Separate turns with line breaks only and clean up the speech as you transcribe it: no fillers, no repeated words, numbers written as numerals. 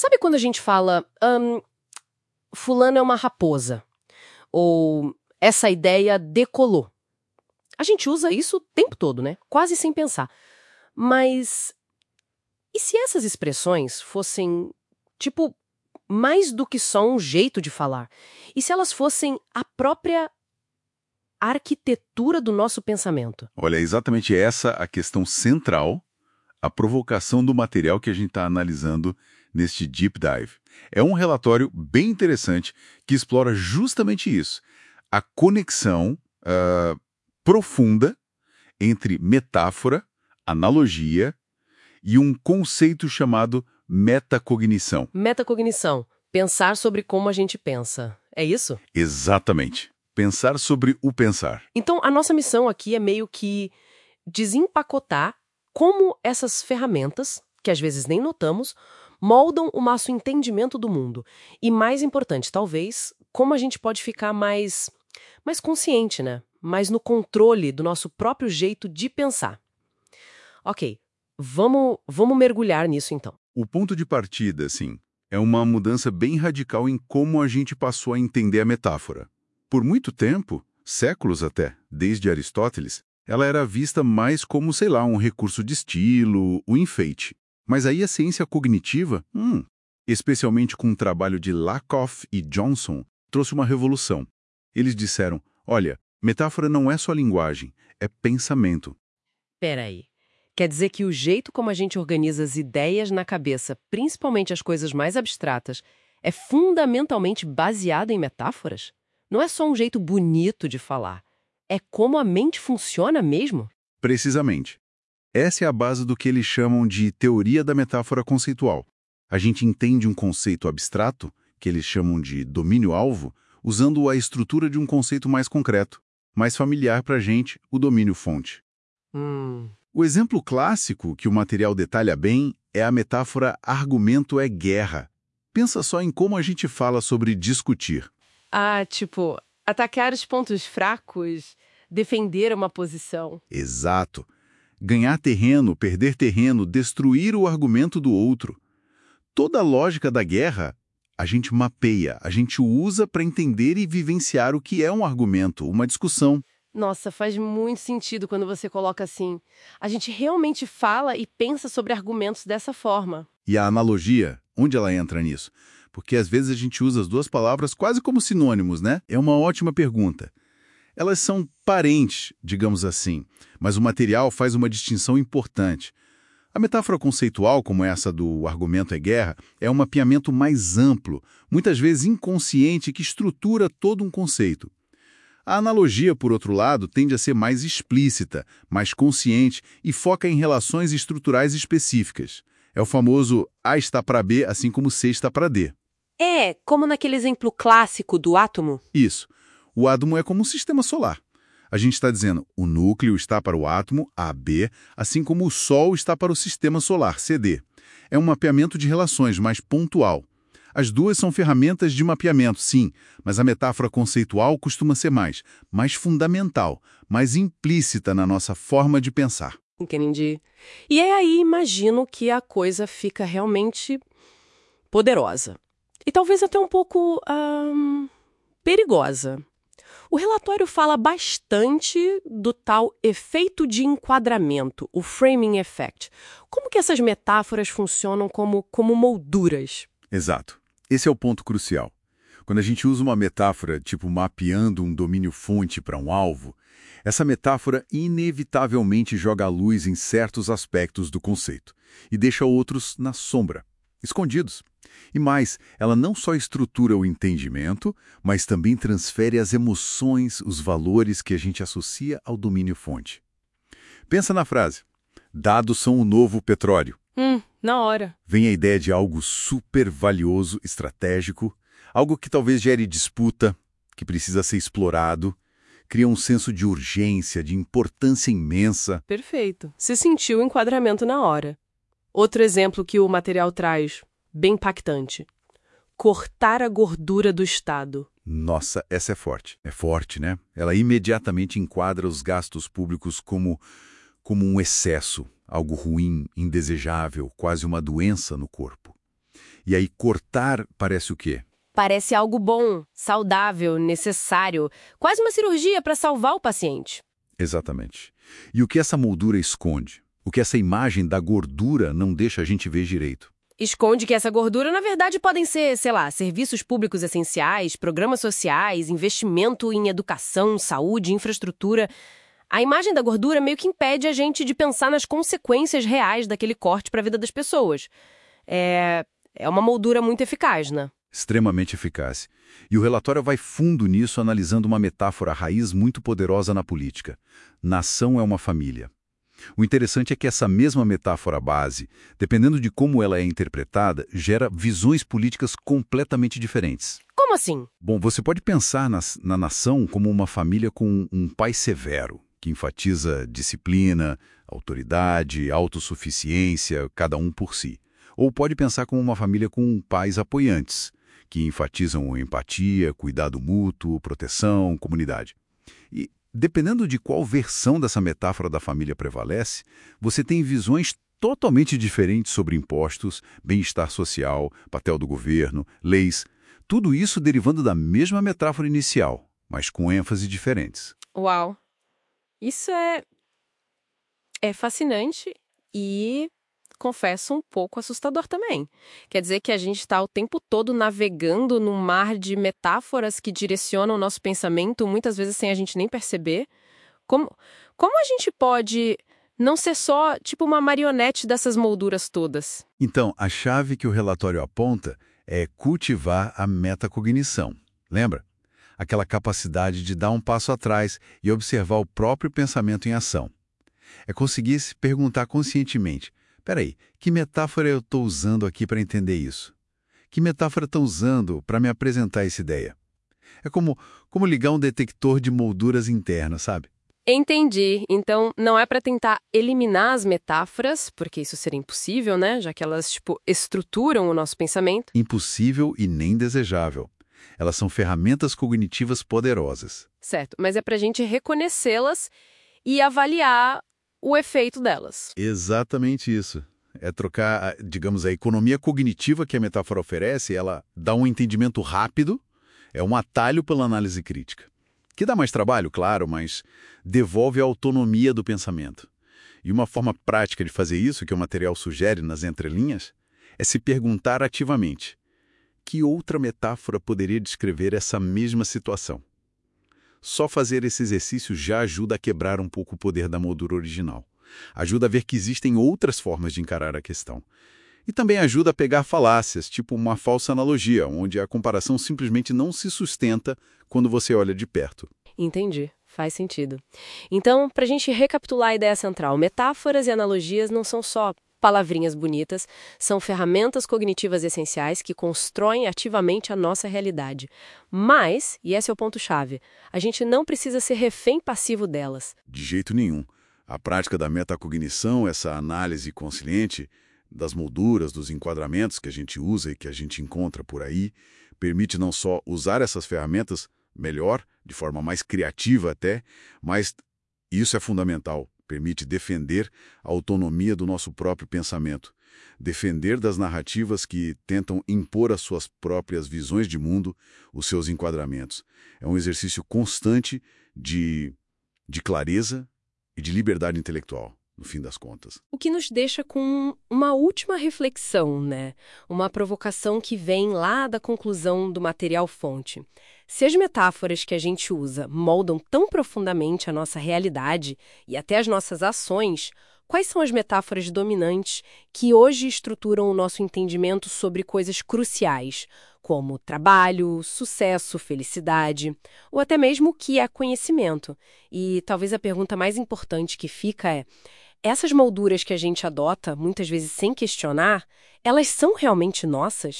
Sabe quando a gente fala, fulano é uma raposa? Ou essa ideia decolou? A gente usa isso o tempo todo, né? Quase sem pensar. Mas e se essas expressões fossem, tipo, mais do que só um jeito de falar? E se elas fossem a própria arquitetura do nosso pensamento?
Olha, é exatamente essa a questão central, a provocação do material que a gente está analisando neste Deep Dive. É um relatório bem interessante que explora justamente isso, a conexão profunda entre metáfora, analogia e um conceito chamado metacognição.
Metacognição. Pensar sobre como a gente pensa. É isso?
Exatamente. Pensar sobre o pensar.
Então, a nossa missão aqui é meio que desempacotar como essas ferramentas, que às vezes nem notamos, moldam o nosso entendimento do mundo. E mais importante, talvez, como a gente pode ficar mais consciente, né? Mais no controle do nosso próprio jeito de pensar. Ok, vamos mergulhar nisso então.
O ponto de partida, assim, é uma mudança bem radical em como a gente passou a entender a metáfora. Por muito tempo, séculos até, desde Aristóteles, ela era vista mais como, sei lá, um recurso de estilo, um enfeite. Mas aí a ciência cognitiva, especialmente com o trabalho de Lakoff e Johnson, trouxe uma revolução. Eles disseram, olha, metáfora não é só linguagem, é pensamento.
Peraí. Quer dizer que o jeito como a gente organiza as ideias na cabeça, principalmente as coisas mais abstratas, é fundamentalmente baseado em metáforas? Não é só um jeito bonito de falar. É como a mente funciona mesmo?
Precisamente. Essa é a base do que eles chamam de teoria da metáfora conceitual. A gente entende um conceito abstrato, que eles chamam de domínio-alvo, usando a estrutura de um conceito mais concreto, mais familiar para a gente, o domínio-fonte. O exemplo clássico que o material detalha bem é a metáfora argumento é guerra. Pensa só em como a gente fala sobre discutir.
Ah, tipo, atacar os pontos fracos, defender uma posição.
Exato. Ganhar terreno, perder terreno, destruir o argumento do outro. Toda a lógica da guerra, a gente mapeia, a gente usa para entender e vivenciar o que é um argumento, uma discussão.
Nossa, faz muito sentido quando você coloca assim. A gente realmente fala e pensa sobre argumentos dessa forma.
E a analogia, onde ela entra nisso? Porque às vezes a gente usa as duas palavras quase como sinônimos, né? É uma ótima pergunta. Elas são parentes, digamos assim, mas o material faz uma distinção importante. A metáfora conceitual, como essa do argumento é guerra, é um mapeamento mais amplo, muitas vezes inconsciente, que estrutura todo um conceito. A analogia, por outro lado, tende a ser mais explícita, mais consciente e foca em relações estruturais específicas. É o famoso A está para B, assim como C está para D.
É, como naquele exemplo clássico do átomo.
Isso. O átomo é como um sistema solar. A gente está dizendo o núcleo está para o átomo, AB, assim como o Sol está para o sistema solar, CD. É um mapeamento de relações mais pontual. As duas são ferramentas de mapeamento, sim, mas a metáfora conceitual costuma ser mais fundamental, mais implícita na nossa forma de pensar.
Entendi. E é aí, imagino, que a coisa fica realmente poderosa. E talvez até um pouco perigosa. O relatório fala bastante do tal efeito de enquadramento, o framing effect. Como que essas metáforas funcionam como molduras?
Exato. Esse é o ponto crucial. Quando a gente usa uma metáfora, tipo mapeando um domínio-fonte para um alvo, essa metáfora inevitavelmente joga a luz em certos aspectos do conceito e deixa outros na sombra, escondidos. E mais, ela não só estrutura o entendimento, mas também transfere as emoções, os valores que a gente associa ao domínio-fonte. Pensa na frase, dados são o novo petróleo.
Na hora.
Vem a ideia de algo super valioso, estratégico, algo que talvez gere disputa, que precisa ser explorado, cria um senso de urgência, de importância imensa.
Perfeito. Se sentiu o enquadramento na hora. Outro exemplo que o material traz, bem impactante. Cortar a gordura do Estado.
Nossa, essa é forte. É forte, né? Ela imediatamente enquadra os gastos públicos como um excesso, algo ruim, indesejável, quase uma doença no corpo. E aí cortar parece o quê?
Parece algo bom, saudável, necessário, quase uma cirurgia para salvar o paciente.
Exatamente. E o que essa moldura esconde? O que essa imagem da gordura não deixa a gente ver direito?
Esconde que essa gordura, na verdade, podem ser, sei lá, serviços públicos essenciais, programas sociais, investimento em educação, saúde, infraestrutura. A imagem da gordura meio que impede a gente de pensar nas consequências reais daquele corte para a vida das pessoas. É uma moldura muito eficaz, né?
Extremamente eficaz. E o relatório vai fundo nisso, analisando uma metáfora raiz muito poderosa na política. Nação é uma família. O interessante é que essa mesma metáfora base, dependendo de como ela é interpretada, gera visões políticas completamente diferentes.
Como assim?
Bom, você pode pensar na nação como uma família com um pai severo, que enfatiza disciplina, autoridade, autossuficiência, cada um por si. Ou pode pensar como uma família com pais apoiantes, que enfatizam empatia, cuidado mútuo, proteção, comunidade. E, dependendo de qual versão dessa metáfora da família prevalece, você tem visões totalmente diferentes sobre impostos, bem-estar social, papel do governo, leis, tudo isso derivando da mesma metáfora inicial, mas com ênfase diferentes.
Uau! Isso é fascinante e, confesso, um pouco assustador também. Quer dizer que a gente está o tempo todo navegando num mar de metáforas que direcionam o nosso pensamento, muitas vezes sem a gente nem perceber. Como a gente pode não ser só tipo uma marionete dessas molduras todas?
Então, a chave que o relatório aponta é cultivar a metacognição. Lembra? Aquela capacidade de dar um passo atrás e observar o próprio pensamento em ação. É conseguir se perguntar conscientemente: peraí, que metáfora eu estou usando aqui para entender isso? Que metáfora estou usando para me apresentar essa ideia? É como ligar um detector de molduras internas, sabe?
Entendi. Então, não é para tentar eliminar as metáforas, porque isso seria impossível, né? Já que elas, estruturam o nosso pensamento.
Impossível e nem desejável. Elas são ferramentas cognitivas poderosas.
Certo, mas é para a gente reconhecê-las e avaliar o efeito delas.
Exatamente isso. É trocar, digamos, a economia cognitiva que a metáfora oferece, ela dá um entendimento rápido, é um atalho pela análise crítica. Que dá mais trabalho, claro, mas devolve a autonomia do pensamento. E uma forma prática de fazer isso, que o material sugere nas entrelinhas, é se perguntar ativamente: que outra metáfora poderia descrever essa mesma situação? Só fazer esse exercício já ajuda a quebrar um pouco o poder da moldura original. Ajuda a ver que existem outras formas de encarar a questão. E também ajuda a pegar falácias, tipo uma falsa analogia, onde a comparação simplesmente não se sustenta quando você olha de perto.
Entendi. Faz sentido. Então, para a gente recapitular a ideia central, metáforas e analogias não são só palavrinhas bonitas, são ferramentas cognitivas essenciais que constroem ativamente a nossa realidade. Mas, e esse é o ponto-chave, a gente não precisa ser refém passivo delas.
De jeito nenhum. A prática da metacognição, essa análise consciente das molduras, dos enquadramentos que a gente usa e que a gente encontra por aí, permite não só usar essas ferramentas melhor, de forma mais criativa até, mas isso é fundamental. Permite defender a autonomia do nosso próprio pensamento, defender das narrativas que tentam impor as suas próprias visões de mundo, os seus enquadramentos. É um exercício constante de clareza e de liberdade intelectual, no fim das contas.
O que nos deixa com uma última reflexão, né? Uma provocação que vem lá da conclusão do material-fonte. Se as metáforas que a gente usa moldam tão profundamente a nossa realidade e até as nossas ações, quais são as metáforas dominantes que hoje estruturam o nosso entendimento sobre coisas cruciais, como trabalho, sucesso, felicidade, ou até mesmo o que é conhecimento? E talvez a pergunta mais importante que fica é: essas molduras que a gente adota, muitas vezes sem questionar, elas são realmente nossas?